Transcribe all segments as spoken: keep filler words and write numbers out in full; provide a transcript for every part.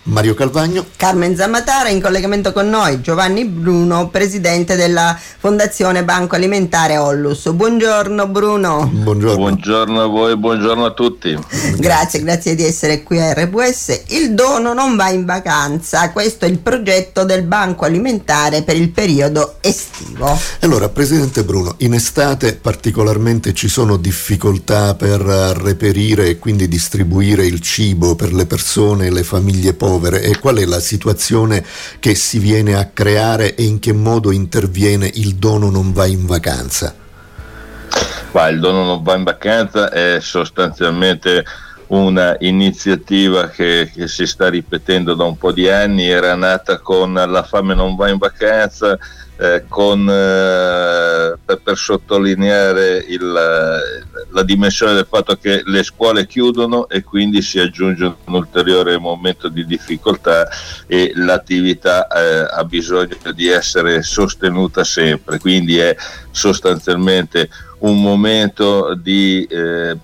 Mario Calvagno, Carmen Zammatara, in collegamento con noi Giovanni Bruno, presidente della Fondazione Banco Alimentare Onlus. Buongiorno Bruno. Buongiorno. Buongiorno a voi, buongiorno a tutti. Grazie, grazie di essere qui a R V S. Il dono non va in vacanza, questo è il progetto del Banco Alimentare per il periodo estivo. Allora, presidente Bruno, in estate particolarmente ci sono difficoltà per reperire e quindi distribuire il cibo per le persone e le famiglie povere, e qual è la situazione che si viene a creare e in che modo interviene il dono non va in vacanza? Ma il dono non va in vacanza è sostanzialmente una iniziativa che, che si sta ripetendo da un po' di anni. Era nata con La fame non va in vacanza, eh, con, eh, per, per sottolineare il, la dimensione del fatto che le scuole chiudono e quindi si aggiunge un ulteriore momento di difficoltà e l'attività eh, ha bisogno di essere sostenuta sempre, quindi è sostanzialmente un momento di eh,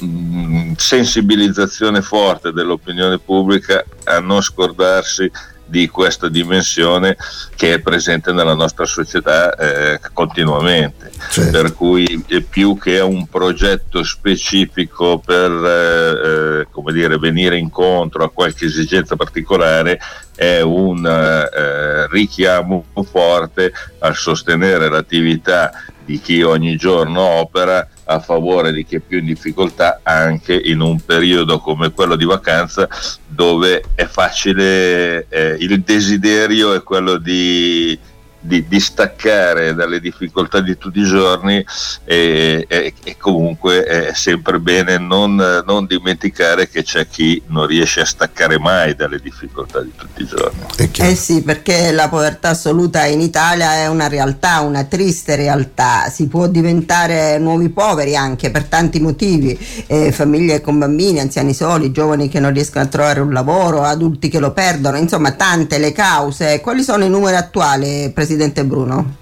sensibilizzazione forte dell'opinione pubblica a non scordarsi di questa dimensione che è presente nella nostra società eh, continuamente. Certo. Per cui è più che un progetto specifico per eh, come dire, venire incontro a qualche esigenza particolare, è un eh, richiamo forte a sostenere l'attività di chi ogni giorno opera a favore di chi è più in difficoltà, anche in un periodo come quello di vacanza, dove è facile, eh, il desiderio è quello di, di, di staccare dalle difficoltà di tutti i giorni, e, e, e comunque è sempre bene non, non dimenticare che c'è chi non riesce a staccare mai dalle difficoltà di tutti i giorni. Eh sì, perché la povertà assoluta in Italia è una realtà, una triste realtà. Si può diventare nuovi poveri anche per tanti motivi, eh, famiglie con bambini, anziani soli, giovani che non riescono a trovare un lavoro, adulti che lo perdono, insomma tante le cause. Quali sono i numeri attuali, presidente Bruno?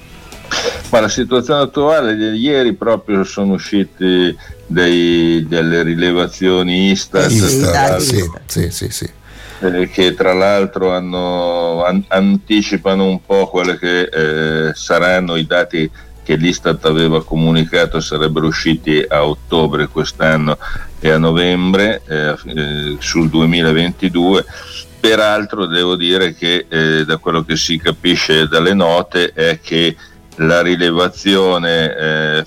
Ma la situazione attuale, ieri proprio sono usciti dei, delle rilevazioni Istat, Istat, sì, sì, sì, sì. Eh, che tra l'altro hanno, an- anticipano un po' quelli che eh, saranno i dati che l'Istat aveva comunicato sarebbero usciti a ottobre quest'anno e a novembre eh, eh, sul duemilaventidue. Peraltro devo dire che eh, da quello che si capisce dalle note è che la rilevazione eh,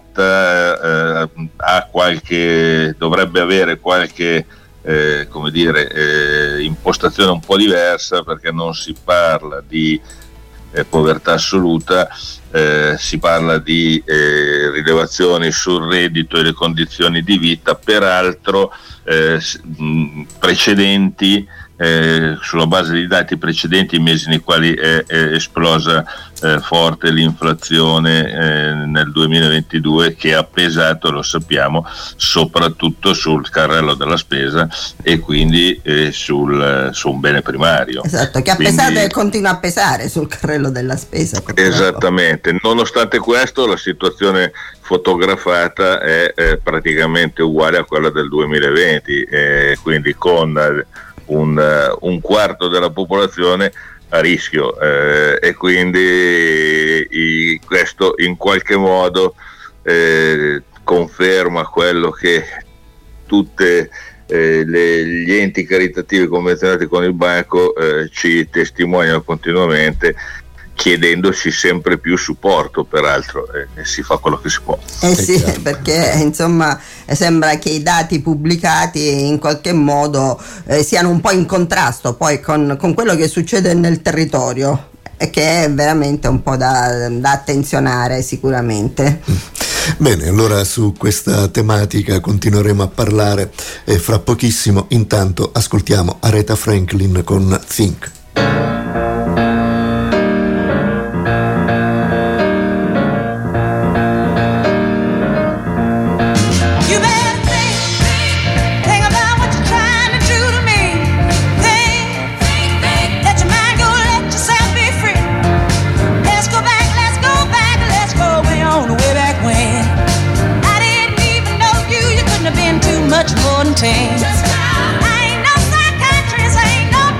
fatta eh, ha qualche, dovrebbe avere qualche Eh, come dire, eh, impostazione un po' diversa, perché non si parla di eh, povertà assoluta, eh, si parla di eh, rilevazioni sul reddito e le condizioni di vita, peraltro eh, mh, precedenti, eh, sulla base dei dati precedenti, i mesi nei quali è, è esplosa eh, forte l'inflazione eh, nel duemilaventidue, che ha pesato, lo sappiamo, soprattutto sul carrello della spesa e quindi eh, sul, su un bene primario. Esatto, che ha quindi, pesato e continua a pesare sul carrello della spesa. Esattamente, nonostante questo la situazione fotografata è eh, praticamente uguale a quella del duemilaventi, eh, quindi con un, uh, un quarto della popolazione a rischio eh, e quindi i, questo in qualche modo eh, conferma quello che tutte eh, le, gli enti caritativi convenzionati con il banco eh, ci testimoniano continuamente, chiedendoci sempre più supporto, peraltro, e eh, si fa quello che si può. Eh sì, perché insomma sembra che i dati pubblicati in qualche modo eh, siano un po' in contrasto poi con, con quello che succede nel territorio, e che è veramente un po' da, da attenzionare sicuramente. Bene, allora su questa tematica continueremo a parlare eh, fra pochissimo. Intanto ascoltiamo Aretha Franklin con Think. Ain't no psychiatrist, ain't no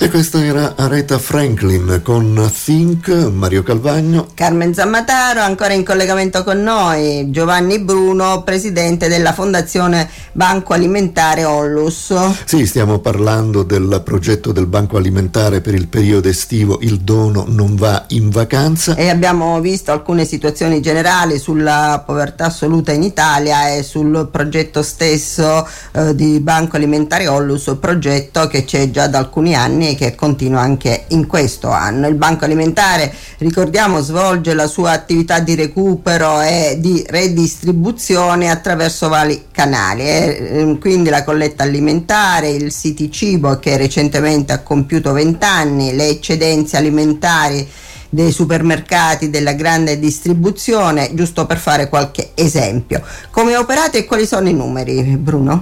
E questa era Aretha Franklin con Think. Mario Calvagno, Carmen Zammataro, ancora in collegamento con noi Giovanni Bruno, presidente della Fondazione Banco Alimentare Onlus. Sì, stiamo parlando del progetto del Banco Alimentare per il periodo estivo Il dono non va in vacanza, e abbiamo visto alcune situazioni generali sulla povertà assoluta in Italia e sul progetto stesso eh, di Banco Alimentare Onlus, progetto che c'è già da alcuni anni e che continua anche in questo anno. Il Banco Alimentare, ricordiamo, svolge la sua attività di recupero e di redistribuzione attraverso vari canali, eh, quindi la colletta alimentare, il City Cibo che recentemente ha compiuto venti anni, le eccedenze alimentari dei supermercati, della grande distribuzione, giusto per fare qualche esempio. Come operate e quali sono i numeri, Bruno?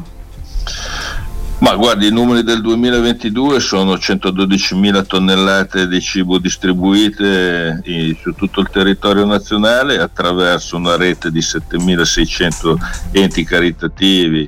Ma guardi, i numeri del duemilaventidue sono centododicimila tonnellate di cibo distribuite eh, su tutto il territorio nazionale attraverso una rete di settemilaseicento enti caritativi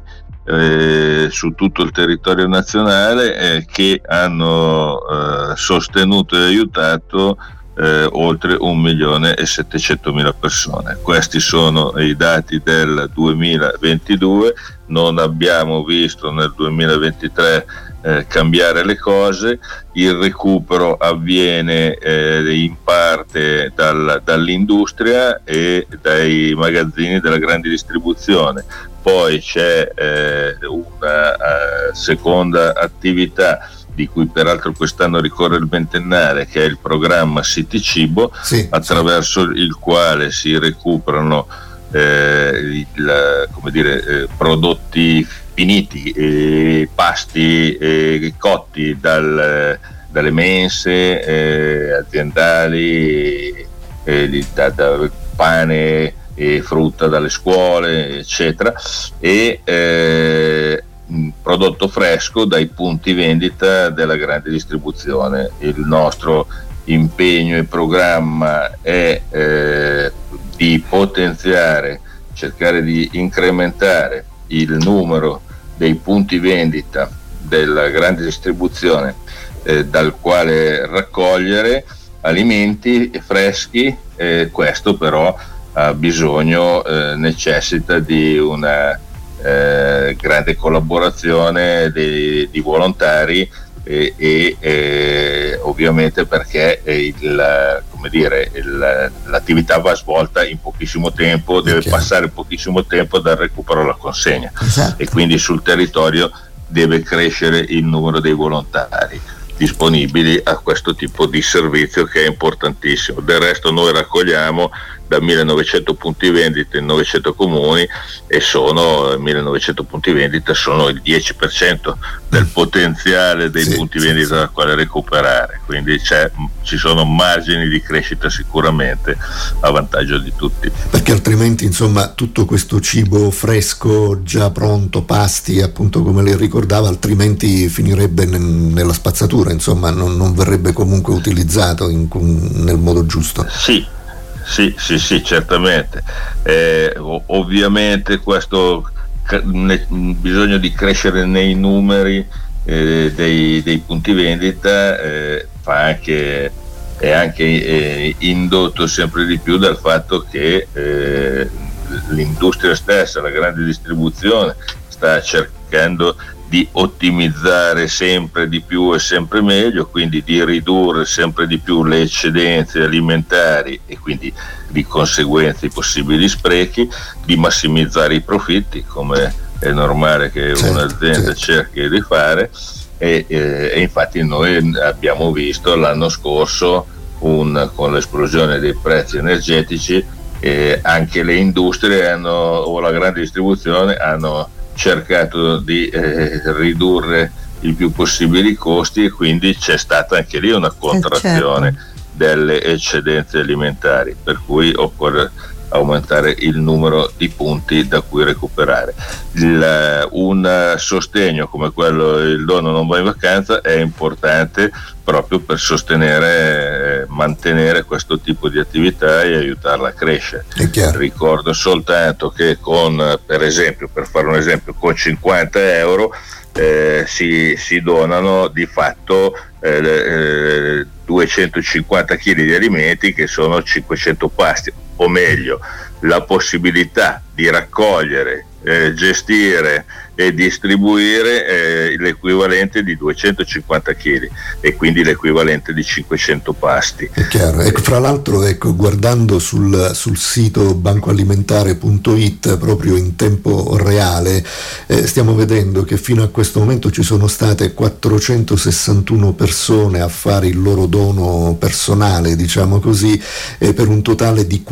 eh, su tutto il territorio nazionale eh, che hanno eh, sostenuto e aiutato Eh, oltre un milione e settecentomila persone. Questi sono i dati del duemilaventidue. Non abbiamo visto nel duemilaventitré eh, cambiare le cose. Il recupero avviene eh, in parte dal, dall'industria e dai magazzini della grande distribuzione. Poi c'è eh, una uh, seconda attività di cui peraltro quest'anno ricorre il ventennale, che è il programma City Cibo, sì, attraverso sì. il quale si recuperano eh, il, come dire, eh, prodotti finiti, eh, pasti eh, cotti dal, dalle mense eh, aziendali, eh, da, da pane e frutta dalle scuole, eccetera, e eh, prodotto fresco dai punti vendita della grande distribuzione. Il nostro impegno e programma è eh, di potenziare, cercare di incrementare il numero dei punti vendita della grande distribuzione eh, dal quale raccogliere alimenti freschi. Eh, questo però ha bisogno, eh, necessita di una Eh, grande collaborazione di, di volontari e, e eh, ovviamente perché il, come dire, il, l'attività va svolta in pochissimo tempo, deve okay. passare pochissimo tempo dal recupero alla consegna, esatto. E quindi sul territorio deve crescere il numero dei volontari disponibili a questo tipo di servizio, che è importantissimo. Del resto noi raccogliamo da millenovecento punti vendita in novecento comuni e sono millenovecento punti vendita, sono il dieci per cento del potenziale dei sì, punti sì, vendita sì. da quale recuperare, quindi c'è, ci sono margini di crescita sicuramente a vantaggio di tutti, perché altrimenti insomma tutto questo cibo fresco già pronto, pasti appunto come lei ricordava, altrimenti finirebbe n- nella spazzatura, insomma non, non verrebbe comunque utilizzato in, nel modo giusto. Sì Sì, sì, sì, certamente. Eh, ovviamente questo ne, bisogno di crescere nei numeri eh, dei, dei punti vendita eh, fa anche, è anche eh, indotto sempre di più dal fatto che eh, l'industria stessa, la grande distribuzione, sta cercando di ottimizzare sempre di più e sempre meglio, quindi di ridurre sempre di più le eccedenze alimentari e quindi di conseguenza i possibili sprechi, di massimizzare i profitti come è normale che certo, un'azienda certo. cerchi di fare e, eh, e infatti noi abbiamo visto l'anno scorso un, con l'esplosione dei prezzi energetici eh, anche le industrie hanno, o la grande distribuzione hanno cercato di eh, ridurre il più possibile i costi e quindi c'è stata anche lì una contrazione eh certo. delle eccedenze alimentari, per cui occorre aumentare il numero di punti da cui recuperare. Il, un sostegno come quello Il dono non va in vacanza è importante proprio per sostenere, eh, mantenere questo tipo di attività e aiutarla a crescere. Ricordo soltanto che con, per esempio, per fare un esempio, con cinquanta euro eh, si, si donano di fatto eh, eh, duecentocinquanta chili di alimenti, che sono cinquecento pasti, o meglio la possibilità di raccogliere, eh, gestire e distribuire eh, l'equivalente di duecentocinquanta chili e quindi l'equivalente di cinquecento pasti. È chiaro. Ecco, fra l'altro, ecco, guardando sul, sul sito bancoalimentare punto it proprio in tempo reale, eh, stiamo vedendo che fino a questo momento ci sono state quattrocentosessantuno persone a fare il loro dono personale, diciamo così, eh, per un totale di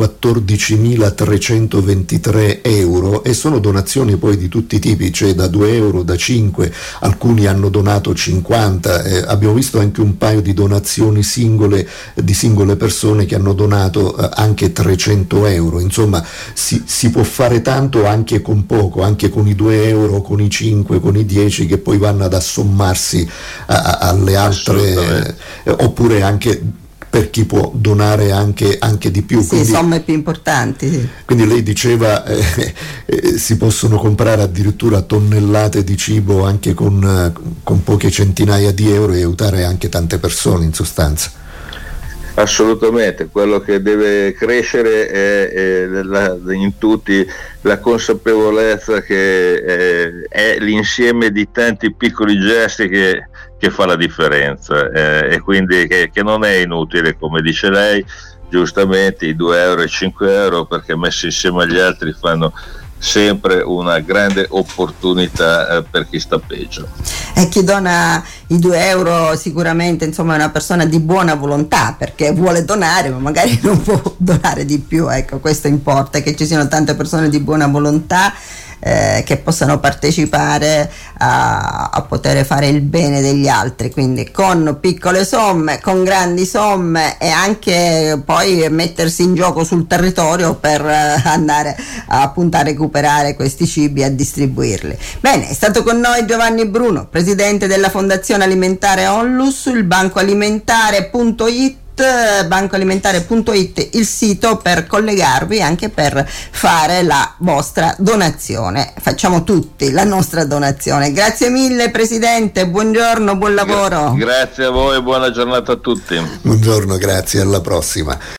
quattordicimilatrecentoventitré euro, e sono donazioni poi di tutti i tipi, cioè da due euro, da cinque, alcuni hanno donato cinquanta, eh, abbiamo visto anche un paio di donazioni singole di singole persone che hanno donato eh, anche trecento euro. Insomma, si, si può fare tanto anche con poco, anche con i due euro, con i cinque, con i dieci, che poi vanno ad assommarsi a, a, alle altre, eh, oppure anche per chi può donare anche, anche di più. Sì, quindi, somme più importanti. Sì. Quindi lei diceva eh, eh, si possono comprare addirittura tonnellate di cibo anche con, eh, con poche centinaia di euro e aiutare anche tante persone, in sostanza. Assolutamente, quello che deve crescere è, è la, in tutti la consapevolezza che eh, è l'insieme di tanti piccoli gesti che, che fa la differenza, eh, e quindi che, che non è inutile, come dice lei giustamente, i due euro e i cinque euro, perché messi insieme agli altri fanno sempre una grande opportunità eh, per chi sta peggio. E chi dona i due euro sicuramente, insomma, è una persona di buona volontà, perché vuole donare ma magari non può donare di più. Ecco, questo importa, che ci siano tante persone di buona volontà eh, che possano partecipare a, a poter fare il bene degli altri, quindi con piccole somme, con grandi somme, e anche poi mettersi in gioco sul territorio per eh, andare a, appunto a recuperare questi cibi e a distribuirli. Bene, è stato con noi Giovanni Bruno, presidente della Fondazione Alimentare Onlus. Il bancoalimentare punto it bancoalimentare punto it, il sito per collegarvi, anche per fare la vostra donazione. Facciamo tutti la nostra donazione. Grazie mille presidente, buongiorno, buon lavoro. Grazie a voi e buona giornata a tutti. Buongiorno, grazie, alla prossima.